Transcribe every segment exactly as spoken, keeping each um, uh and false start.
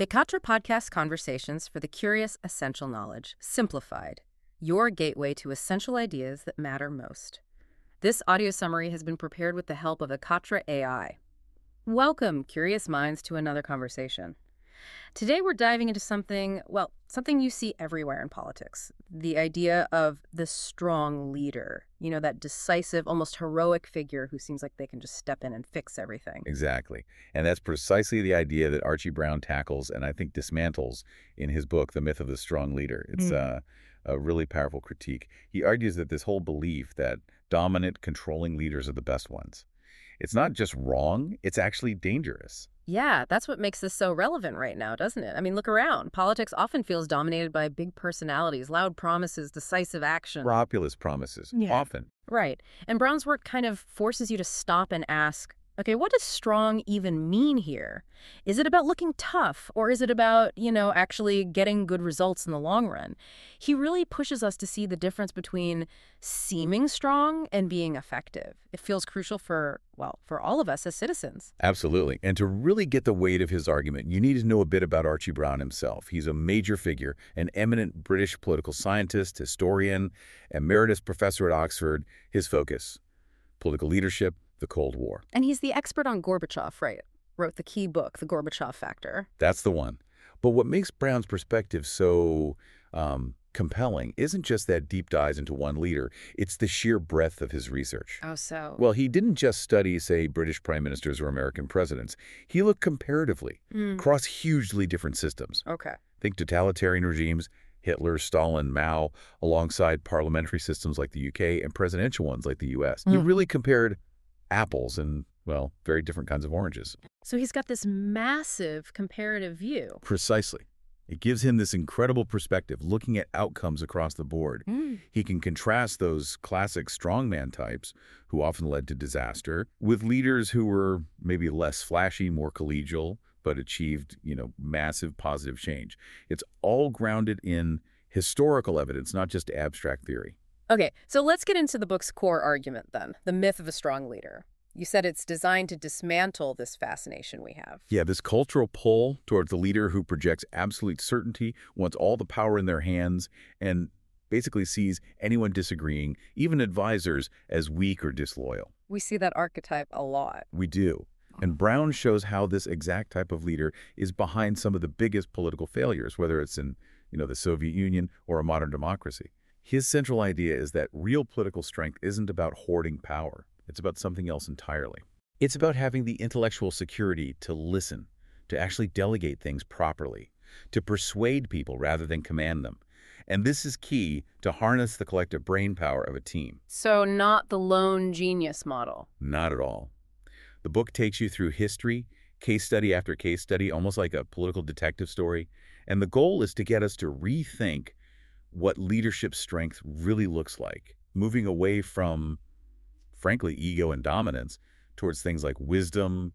Vekatra Podcast Conversations for the Curious Essential Knowledge, Simplified, your gateway to essential ideas that matter most. This audio summary has been prepared with the help of Vekatra A I. Welcome, curious minds, to another conversation. Today we're diving into something, well, something you see everywhere in politics. The idea of the strong leader. You know, that decisive, almost heroic figure who seems like they can just step in and fix everything. Exactly. And that's precisely the idea that Archie Brown tackles and I think dismantles in his book, The Myth of the Strong Leader. It's mm. uh, a really powerful critique. He argues that this whole belief that dominant, controlling leaders are the best ones, it's not just wrong, it's actually dangerous. Yeah, that's what makes this so relevant right now, doesn't it? I mean, look around. Politics often feels dominated by big personalities, loud promises, decisive action. Populist promises, yeah. often. Right. And Brown's work kind of forces you to stop and ask, okay, what does strong even mean here? Is it about looking tough, or is it about, you know, actually getting good results in the long run? He really pushes us to see the difference between seeming strong and being effective. It feels crucial for, well, for all of us as citizens. Absolutely. And to really get the weight of his argument, you need to know a bit about Archie Brown himself. He's a major figure, an eminent British political scientist, historian, emeritus professor at Oxford. His focus, political leadership, the Cold War. And he's the expert on Gorbachev, right? Wrote the key book, The Gorbachev Factor. That's the one. But what makes Brown's perspective so um, compelling isn't just that deep dives into one leader. It's the sheer breadth of his research. Oh, so? Well, he didn't just study, say, British prime ministers or American presidents. He looked comparatively mm. across hugely different systems. Okay. Think totalitarian regimes, Hitler, Stalin, Mao, alongside parliamentary systems like the U K and presidential ones like the U S. Mm. He really compared apples and, well, very different kinds of oranges. So he's got this massive comparative view. Precisely. It gives him this incredible perspective, looking at outcomes across the board. Mm. He can contrast those classic strongman types, who often led to disaster, with leaders who were maybe less flashy, more collegial, but achieved, you know, massive positive change. It's all grounded in historical evidence, not just abstract theory. Okay, so let's get into the book's core argument then, the myth of a strong leader. You said it's designed to dismantle this fascination we have. Yeah, this cultural pull towards the leader who projects absolute certainty, wants all the power in their hands, and basically sees anyone disagreeing, even advisors, as weak or disloyal. We see that archetype a lot. We do. And Brown shows how this exact type of leader is behind some of the biggest political failures, whether it's in, you know, the Soviet Union or a modern democracy. His central idea is that real political strength isn't about hoarding power. It's about something else entirely. It's about having the intellectual security to listen, to actually delegate things properly, to persuade people rather than command them. And this is key to harness the collective brain power of a team. So not the lone genius model. Not at all. The book takes you through history, case study after case study, almost like a political detective story. And the goal is to get us to rethink what leadership strength really looks like, moving away from, frankly, ego and dominance towards things like wisdom,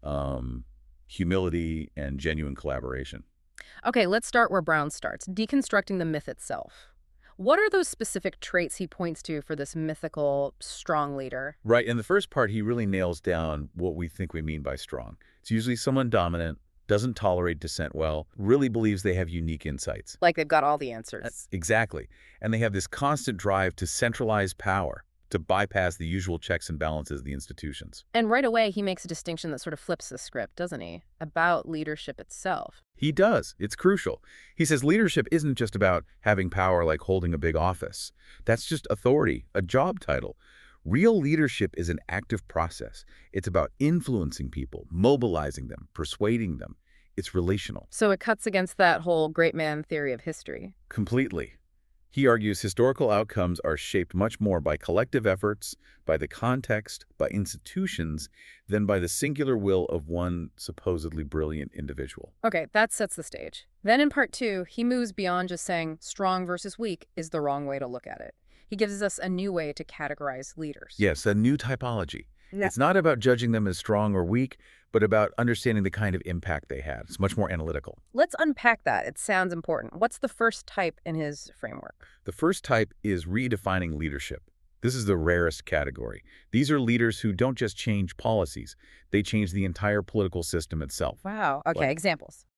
um, humility, and genuine collaboration. Okay, let's start where Brown starts, deconstructing the myth itself. What are those specific traits he points to for this mythical strong leader? Right. In the first part, he really nails down what we think we mean by strong. It's usually someone dominant, doesn't tolerate dissent well, really believes they have unique insights. Like they've got all the answers. That's exactly. And they have this constant drive to centralize power, to bypass the usual checks and balances of the institutions. And right away, he makes a distinction that sort of flips the script, doesn't he? About leadership itself. He does. It's crucial. He says leadership isn't just about having power like holding a big office. That's just authority, a job title. Real leadership is an active process. It's about influencing people, mobilizing them, persuading them. It's relational. So it cuts against that whole great man theory of history. Completely. He argues historical outcomes are shaped much more by collective efforts, by the context, by institutions, than by the singular will of one supposedly brilliant individual. Okay, that sets the stage. Then in part two, he moves beyond just saying strong versus weak is the wrong way to look at it. He gives us a new way to categorize leaders. Yes, a new typology. Yeah. It's not about judging them as strong or weak, but about understanding the kind of impact they had. It's much more analytical. Let's unpack that. It sounds important. What's the first type in his framework? The first type is redefining leadership. This is the rarest category. These are leaders who don't just change policies. They change the entire political system itself. Wow. Okay, Like, examples.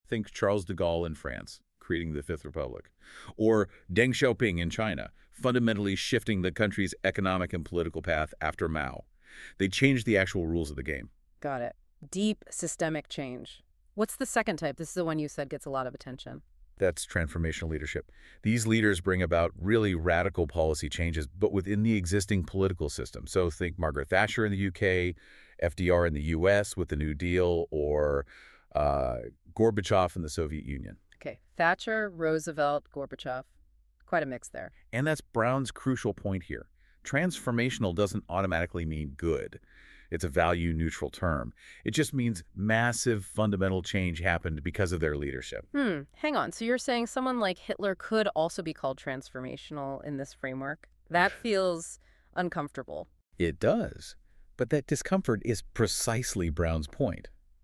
Think Charles de Gaulle in France, creating the Fifth Republic. Or Deng Xiaoping in China, fundamentally shifting the country's economic and political path after Mao. They changed the actual rules of the game. Got it. Deep systemic change. What's the second type? This is the one you said gets a lot of attention. That's transformational leadership. These leaders bring about really radical policy changes, but within the existing political system. So think Margaret Thatcher in the U K, F D R in the U S with the New Deal, or uh, Gorbachev in the Soviet Union. Okay, Thatcher, Roosevelt, Gorbachev. Quite a mix there. And that's Brown's crucial point here. Transformational doesn't automatically mean good. It's a value-neutral term. It just means massive fundamental change happened because of their leadership. Hmm, hang on. So you're saying someone like Hitler could also be called transformational in this framework? That feels uncomfortable. It does. But that discomfort is precisely Brown's point.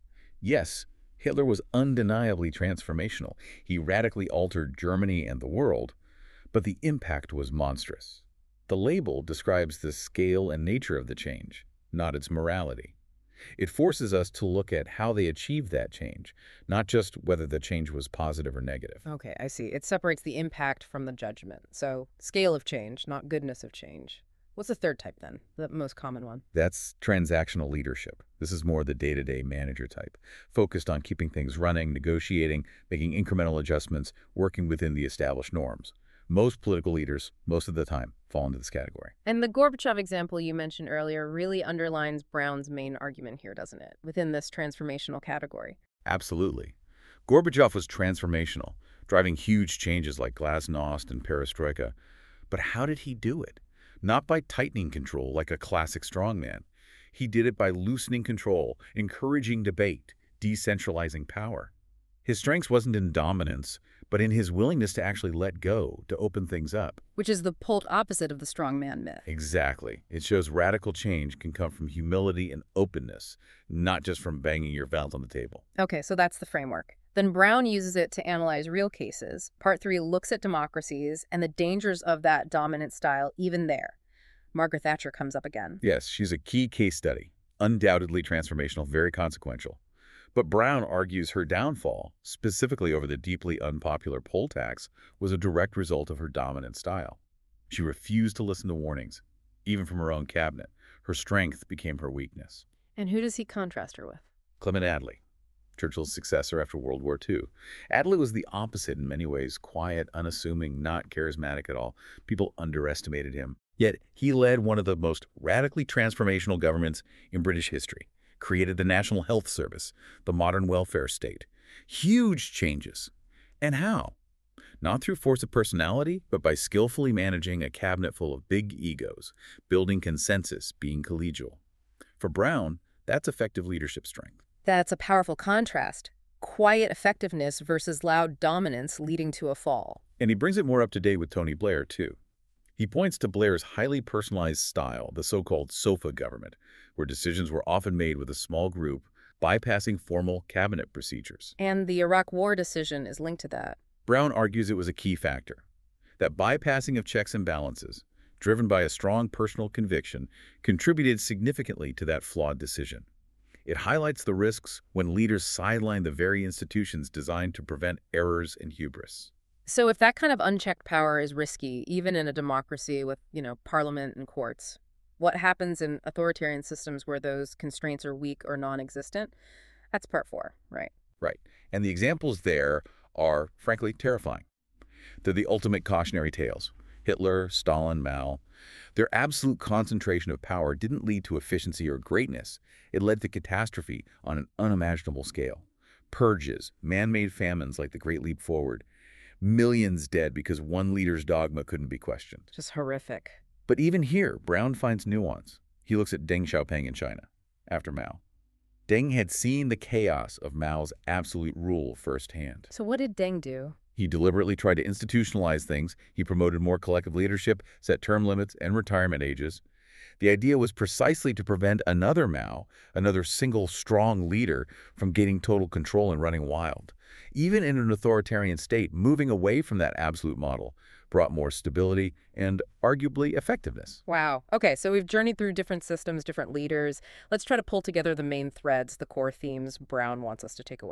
Yes, Hitler was undeniably transformational. He radically altered Germany and the world, but the impact was monstrous. The label describes the scale and nature of the change, not its morality. It forces us to look at how they achieved that change, not just whether the change was positive or negative. Okay, I see. It separates the impact from the judgment. So scale of change, not goodness of change. What's the third type then, the most common one? That's transactional leadership. This is more the day-to-day manager type, focused on keeping things running, negotiating, making incremental adjustments, working within the established norms. Most political leaders, most of the time, fall into this category. And the Gorbachev example you mentioned earlier really underlines Brown's main argument here, doesn't it, within this transformational category? Absolutely. Gorbachev was transformational, driving huge changes like glasnost and perestroika. But how did he do it? Not by tightening control like a classic strongman. He did it by loosening control, encouraging debate, decentralizing power. His strength wasn't in dominance, but in his willingness to actually let go, to open things up. Which is the polar opposite of the strongman myth. Exactly. It shows radical change can come from humility and openness, not just from banging your valves on the table. Okay, so that's the framework. Then Brown uses it to analyze real cases. Part three looks at democracies and the dangers of that dominant style even there. Margaret Thatcher comes up again. Yes, she's a key case study. Undoubtedly transformational, very consequential. But Brown argues her downfall, specifically over the deeply unpopular poll tax, was a direct result of her dominant style. She refused to listen to warnings, even from her own cabinet. Her strength became her weakness. And who does he contrast her with? Clement Attlee, Churchill's successor after World War Two. Attlee was the opposite in many ways, quiet, unassuming, not charismatic at all. People underestimated him. Yet he led one of the most radically transformational governments in British history. Created the National Health Service, the modern welfare state. Huge changes. And how? Not through force of personality, but by skillfully managing a cabinet full of big egos, building consensus, being collegial. For Brown, that's effective leadership strength. That's a powerful contrast. Quiet effectiveness versus loud dominance leading to a fall. And he brings it more up to date with Tony Blair, too. He points to Blair's highly personalized style, the so-called sofa government, where decisions were often made with a small group, bypassing formal cabinet procedures. And the Iraq War decision is linked to that. Brown argues it was a key factor. That bypassing of checks and balances, driven by a strong personal conviction, contributed significantly to that flawed decision. It highlights the risks when leaders sideline the very institutions designed to prevent errors and hubris. So if that kind of unchecked power is risky, even in a democracy with, you know, parliament and courts, what happens in authoritarian systems where those constraints are weak or non-existent? That's part four, right? Right. And the examples there are, frankly, terrifying. They're the ultimate cautionary tales. Hitler, Stalin, Mao. Their absolute concentration of power didn't lead to efficiency or greatness. It led to catastrophe on an unimaginable scale. Purges, man-made famines like the Great Leap Forward. Millions dead because one leader's dogma couldn't be questioned. Just horrific. But even here, Brown finds nuance. He looks at Deng Xiaoping in China, after Mao. Deng had seen the chaos of Mao's absolute rule firsthand. So what did Deng do? He deliberately tried to institutionalize things. He promoted more collective leadership, set term limits and retirement ages. The idea was precisely to prevent another Mao, another single strong leader, from gaining total control and running wild. Even in an authoritarian state, moving away from that absolute model brought more stability and arguably effectiveness. Wow. Okay, so we've journeyed through different systems, different leaders. Let's try to pull together the main threads, the core themes Brown wants us to take away.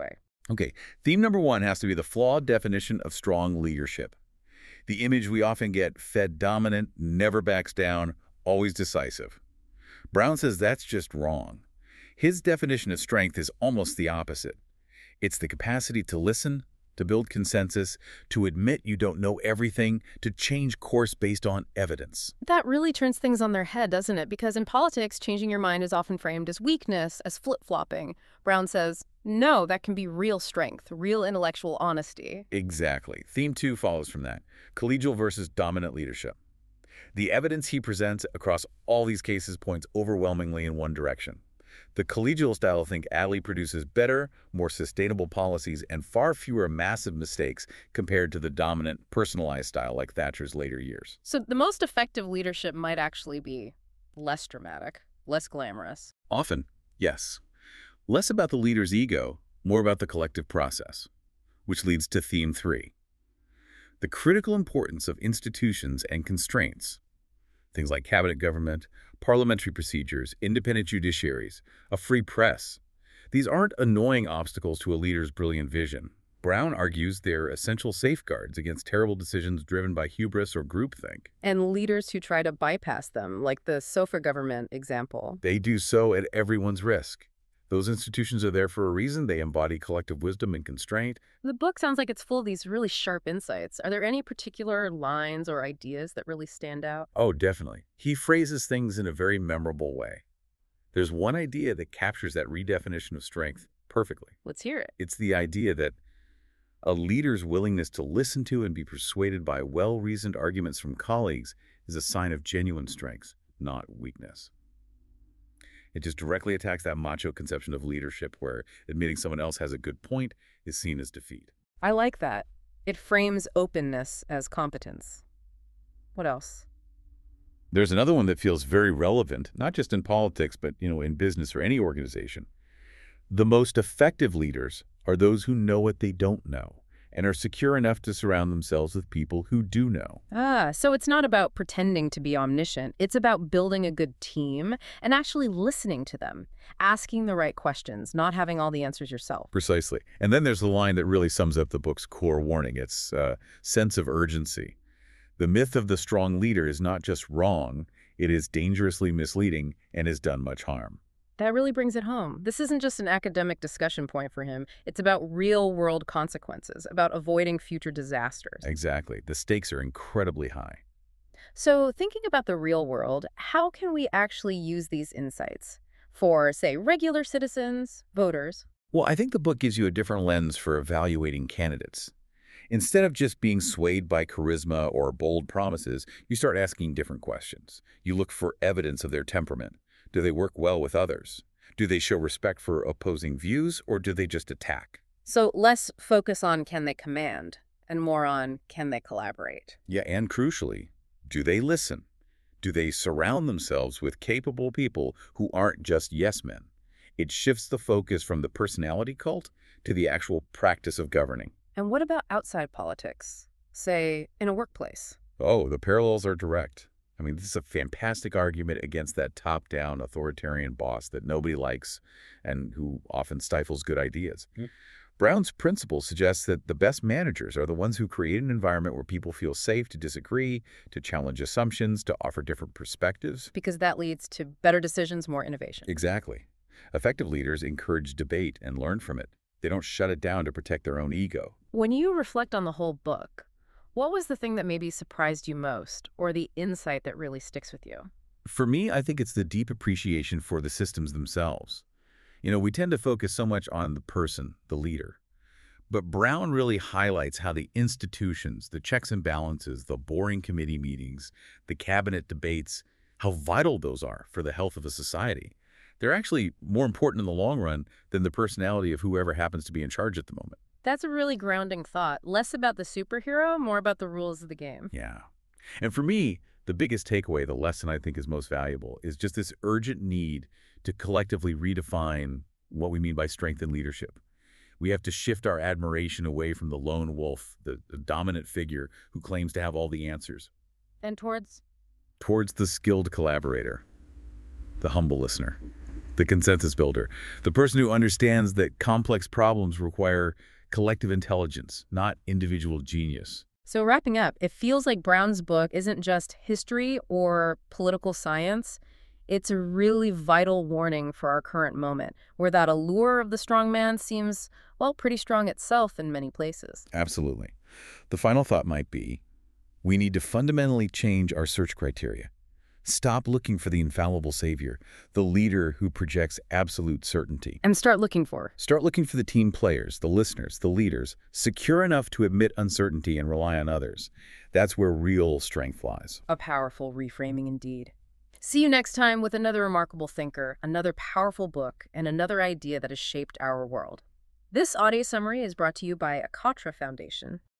Okay, theme number one has to be the flawed definition of strong leadership. The image we often get: fed dominant, never backs down, always decisive. Brown says that's just wrong. His definition of strength is almost the opposite. It's the capacity to listen, to build consensus, to admit you don't know everything, to change course based on evidence. That really turns things on their head, doesn't it? Because in politics, changing your mind is often framed as weakness, as flip-flopping. Brown says, no, that can be real strength, real intellectual honesty. Exactly. Theme two follows from that: collegial versus dominant leadership. The evidence he presents across all these cases points overwhelmingly in one direction. The collegial style think Attlee produces better, more sustainable policies and far fewer massive mistakes compared to the dominant, personalized style like Thatcher's later years. So the most effective leadership might actually be less dramatic, less glamorous. Often, yes. Less about the leader's ego, more about the collective process. Which leads to theme three. The critical importance of institutions and constraints. Things like cabinet government, parliamentary procedures, independent judiciaries, a free press. These aren't annoying obstacles to a leader's brilliant vision. Brown argues they're essential safeguards against terrible decisions driven by hubris or groupthink. And leaders who try to bypass them, like the Sofa government example. They do so at everyone's risk. Those institutions are there for a reason. They embody collective wisdom and constraint. The book sounds like it's full of these really sharp insights. Are there any particular lines or ideas that really stand out? Oh, definitely. He phrases things in a very memorable way. There's one idea that captures that redefinition of strength perfectly. Let's hear it. It's the idea that a leader's willingness to listen to and be persuaded by well-reasoned arguments from colleagues is a sign of genuine strength, not weakness. It just directly attacks that macho conception of leadership where admitting someone else has a good point is seen as defeat. I like that. It frames openness as competence. What else? There's another one that feels very relevant, not just in politics, but, you know, in business or any organization. The most effective leaders are those who know what they don't know and are secure enough to surround themselves with people who do know. Ah, so it's not about pretending to be omniscient. It's about building a good team and actually listening to them, asking the right questions, not having all the answers yourself. Precisely. And then there's the line that really sums up the book's core warning. It's uh, sense of urgency. The myth of the strong leader is not just wrong, it is dangerously misleading and has done much harm. That really brings it home. This isn't just an academic discussion point for him. It's about real-world consequences, about avoiding future disasters. Exactly. The stakes are incredibly high. So thinking about the real world, how can we actually use these insights for, say, regular citizens, voters? Well, I think the book gives you a different lens for evaluating candidates. Instead of just being swayed by charisma or bold promises, you start asking different questions. You look for evidence of their temperament. Do they work well with others? Do they show respect for opposing views, or do they just attack? So less focus on can they command and more on can they collaborate? Yeah, and crucially, do they listen? Do they surround themselves with capable people who aren't just yes men? It shifts the focus from the personality cult to the actual practice of governing. And what about outside politics? Say, in a workplace? Oh, the parallels are direct. I mean, this is a fantastic argument against that top-down authoritarian boss that nobody likes and who often stifles good ideas. Mm. Brown's principle suggests that the best managers are the ones who create an environment where people feel safe to disagree, to challenge assumptions, to offer different perspectives. Because that leads to better decisions, more innovation. Exactly. Effective leaders encourage debate and learn from it. They don't shut it down to protect their own ego. When you reflect on the whole book, what was the thing that maybe surprised you most, or the insight that really sticks with you? For me, I think it's the deep appreciation for the systems themselves. You know, we tend to focus so much on the person, the leader. But Brown really highlights how the institutions, the checks and balances, the boring committee meetings, the cabinet debates, how vital those are for the health of a society. They're actually more important in the long run than the personality of whoever happens to be in charge at the moment. That's a really grounding thought. Less about the superhero, more about the rules of the game. Yeah. And for me, the biggest takeaway, the lesson I think is most valuable, is just this urgent need to collectively redefine what we mean by strength in leadership. We have to shift our admiration away from the lone wolf, the, the dominant figure who claims to have all the answers. And towards? Towards the skilled collaborator, the humble listener. The consensus builder. The person who understands that complex problems require collective intelligence, not individual genius. So wrapping up, it feels like Brown's book isn't just history or political science. It's a really vital warning for our current moment, where that allure of the strong man seems, well, pretty strong itself in many places. Absolutely. The final thought might be, we need to fundamentally change our search criteria. Stop looking for the infallible savior, the leader who projects absolute certainty. And start looking for. Start looking for the team players, the listeners, the leaders, secure enough to admit uncertainty and rely on others. That's where real strength lies. A powerful reframing indeed. See you next time with another remarkable thinker, another powerful book, and another idea that has shaped our world. This audio summary is brought to you by Akatra Foundation.